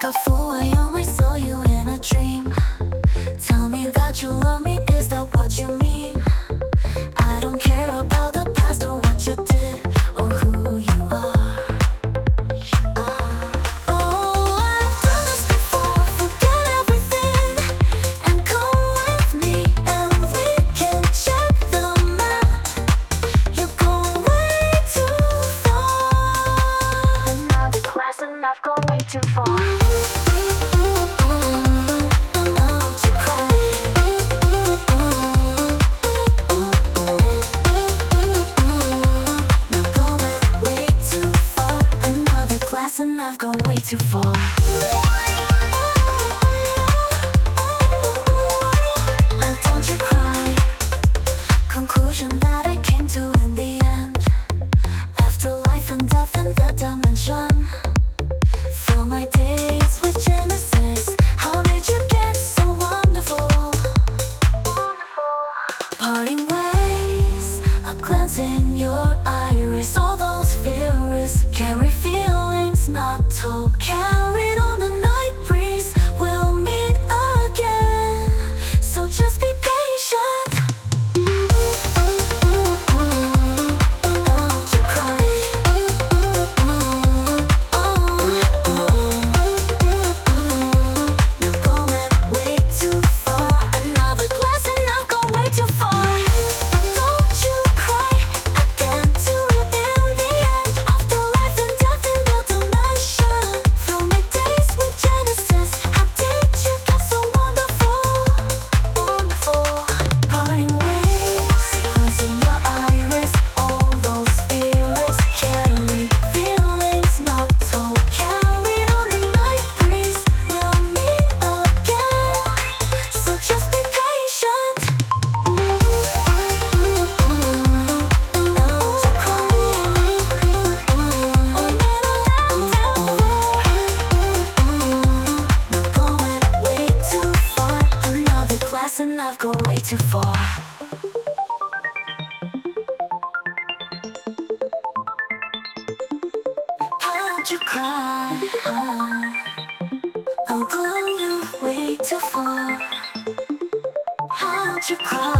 a fool, I only saw you in a dream. Tell me that you love me, is that what you mean? I don't care about the past or what you did or who you are. Oh, I've done this before, forget everything and come with me and we can check the map. You're going way too far. Another class and I've gone way too far. And I've gone way too far. And don't you cry. Conclusion that I came to in the end. After life and death in that dimension. Fill my days with Genesis. How did you get so wonderful? Parting ways, a glance in your iris. All those fears carry feelings not told, carried on the night breeze. We'll meet again, so just be patient. Don't you cry. You're going way too far. Another glass and I've gone way too far. Don't you cry. I can't do it in the end. After life and death in the dimension. Fill my days with Genesis. How did you get so wonderful? Wonderful. Parting ways, stars in your iris. All those feelings carry feelings not told, carried on the night breeze. We'll meet again, so just be patient. Don't you cry. Not going way too far. Another class and I've gone way too far. How'd you cry? I'm going way too far. How'd you cry?